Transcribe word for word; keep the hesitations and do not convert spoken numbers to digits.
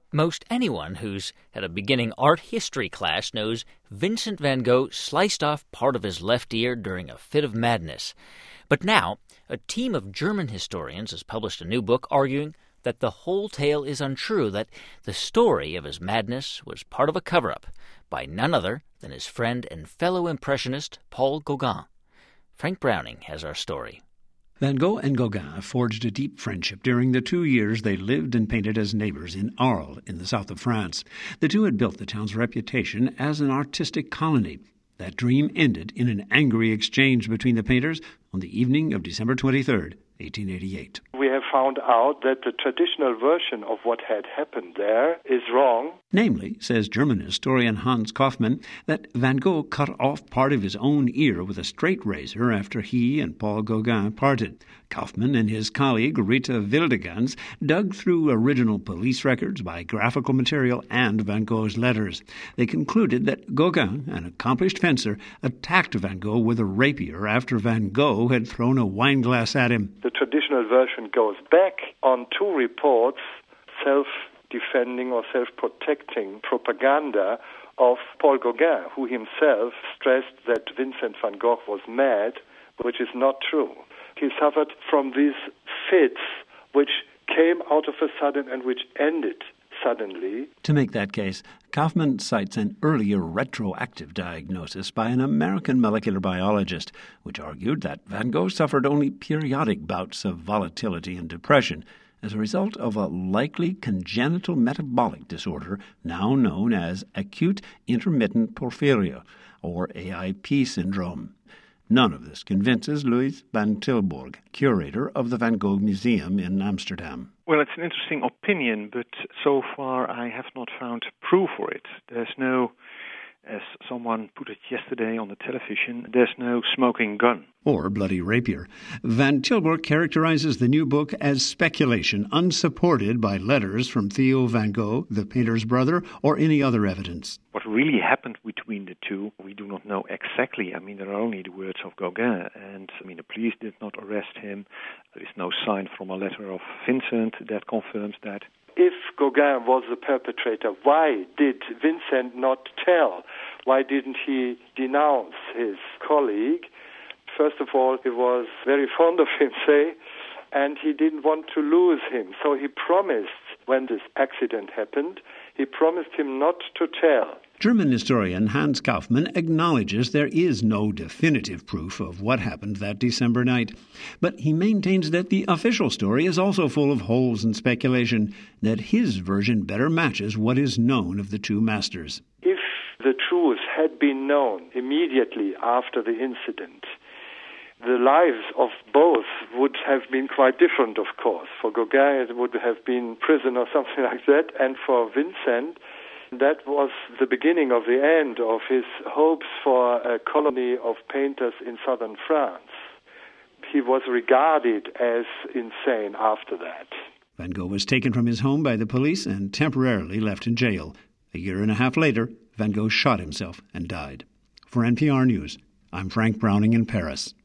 Most anyone who's had a beginning art history class knows Vincent van Gogh sliced off part of his left ear during a fit of madness. But now, a team of German historians has published a new book arguing that the whole tale is untrue, that the story of his madness was part of a cover-up by none other than his friend and fellow impressionist Paul Gauguin. Frank Browning has our story. Van Gogh and Gauguin forged a deep friendship during the two years they lived and painted as neighbors in Arles in the south of France. The two had built the town's reputation as an artistic colony. That dream ended in an angry exchange between the painters on the evening of December twenty-third, eighteen eighty-eight. We have found out that the traditional version of what had happened there is wrong. Namely, says German historian Hans Kaufmann, that Van Gogh cut off part of his own ear with a straight razor after he and Paul Gauguin parted. Kaufmann and his colleague Rita Wildegans dug through original police records, biographical material, and Van Gogh's letters. They concluded that Gauguin, an accomplished fencer, attacked Van Gogh with a rapier after Van Gogh had thrown a wine glass at him. The traditional version goes back on two reports, self-defending or self-protecting propaganda of Paul Gauguin, who himself stressed that Vincent van Gogh was mad, which is not true. He suffered from these fits which came out of a sudden and which ended suddenly. To make that case, Kaufmann cites an earlier retroactive diagnosis by an American molecular biologist, which argued that Van Gogh suffered only periodic bouts of volatility and depression as a result of a likely congenital metabolic disorder now known as acute intermittent porphyria, or A I P syndrome. None of this convinces Louis van Tilburg, curator of the Van Gogh Museum in Amsterdam. Well, it's an interesting opinion, but so far I have not found proof for it. There's no, as someone put it yesterday on the television, there's no smoking gun. Or bloody rapier. Van Tilburg characterizes the new book as speculation, unsupported by letters from Theo van Gogh, the painter's brother, or any other evidence. What really happened between the two, we do not know exactly. I mean, there are only the words of Gauguin, and I mean, the police did not arrest him. There is no sign from a letter of Vincent that confirms that. If Gauguin was the perpetrator, why did Vincent not tell? Why didn't he denounce his colleague? First of all, he was very fond of him, say, and he didn't want to lose him. So he promised, when this accident happened, he promised him not to tell. German historian Hans Kaufmann acknowledges there is no definitive proof of what happened that December night. But he maintains that the official story is also full of holes and speculation, that his version better matches what is known of the two masters. If the truth had been known immediately after the incident, the lives of both would have been quite different, of course. For Gauguin, it would have been prison or something like that, and for Vincent, that was the beginning of the end of his hopes for a colony of painters in southern France. He was regarded as insane after that. Van Gogh was taken from his home by the police and temporarily left in jail. A year and a half later, Van Gogh shot himself and died. For N P R News, I'm Frank Browning in Paris.